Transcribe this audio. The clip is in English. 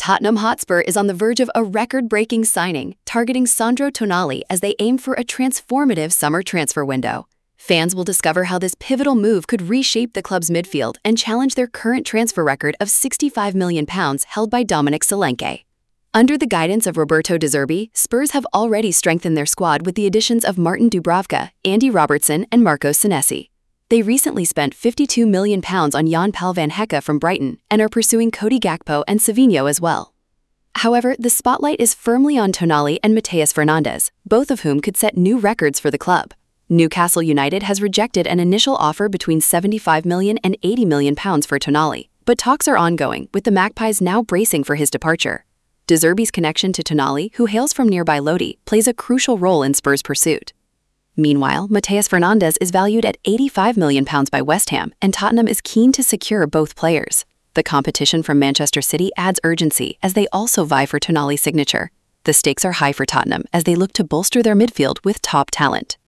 Tottenham Hotspur is on the verge of a record-breaking signing, targeting Sandro Tonali as they aim for a transformative summer transfer window. Fans will discover how this pivotal move could reshape the club's midfield and challenge their current transfer record of £65 million held by Dominic Solanke. Under the guidance of Roberto De Zerbi, Spurs have already strengthened their squad with the additions of Martin Dubravka, Andy Robertson, and Marco Senesi. They recently spent £52 million on Jan-Paul van Hecke from Brighton and are pursuing Cody Gakpo and Savinho as well. However, the spotlight is firmly on Tonali and Matheus Fernandes, both of whom could set new records for the club. Newcastle United has rejected an initial offer between £75 million and £80 million for Tonali, but talks are ongoing, with the Magpies now bracing for his departure. De Zerbi's connection to Tonali, who hails from nearby Lodi, plays a crucial role in Spurs' pursuit. Meanwhile, Matheus Fernandes is valued at £85 million by West Ham, and Tottenham is keen to secure both players. The competition from Manchester City adds urgency as they also vie for Tonali's signature. The stakes are high for Tottenham as they look to bolster their midfield with top talent.